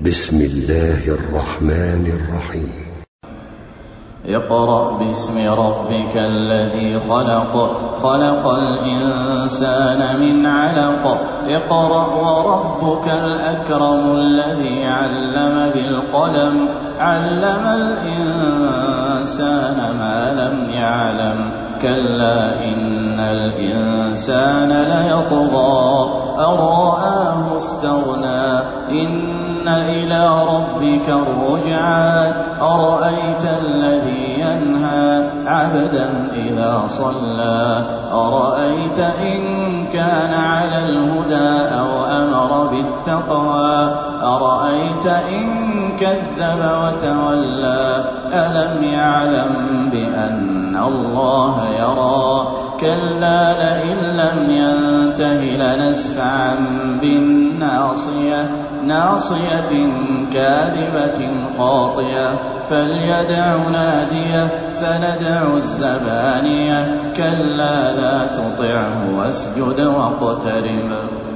بسم الله الرحمن الرحيم. اقرأ باسم ربك الذي خلق، خلق الإنسان من علق. اقرأ وربك الأكرم الذي علم بالقلم، علم الإنسان ما لم يعلم. كلا إن الإنسان ليطغى أن رآه استغنى. إن إلى ربك الرجعى. أرأيت الذي ينهى عبدا إذا صلى. أرأيت إن كان على الهدى أو أمر بالتقوى. أرأيت إن كذب وتولى. ألم يعلم بأن الله يرى. كلا لئن لم ينته لنسفعا بالناصية، ناصية كاذبة خاطئة. فليدع ناديه سندع الزبانية. كلا لا تطعه واسجد واقترب.